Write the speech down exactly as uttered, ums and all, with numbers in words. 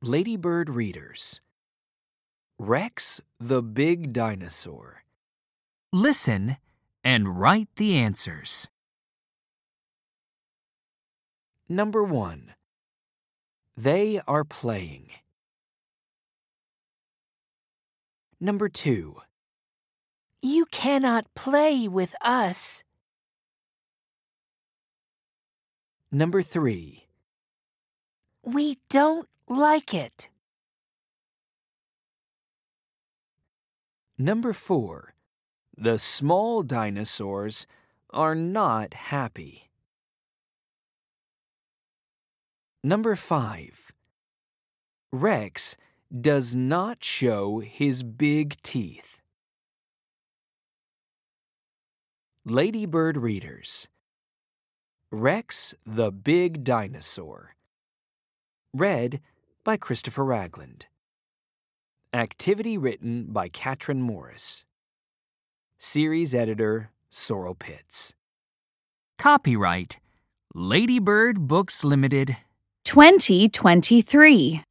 Ladybird readers. Rex the Big Dinosaur. Listen and write the answers. Number one. They are playing. Number two. You cannot play with us. Number three. We don't like it. Number four. The small dinosaurs are not happy. Number five. Rex does not show his big teeth. Ladybird readers. Rex the Big Dinosaur. Read by Christopher Ragland. Activity written by Katrin Morris. Series editor Sorrel Pitts. Copyright Ladybird Books Limited twenty twenty-three.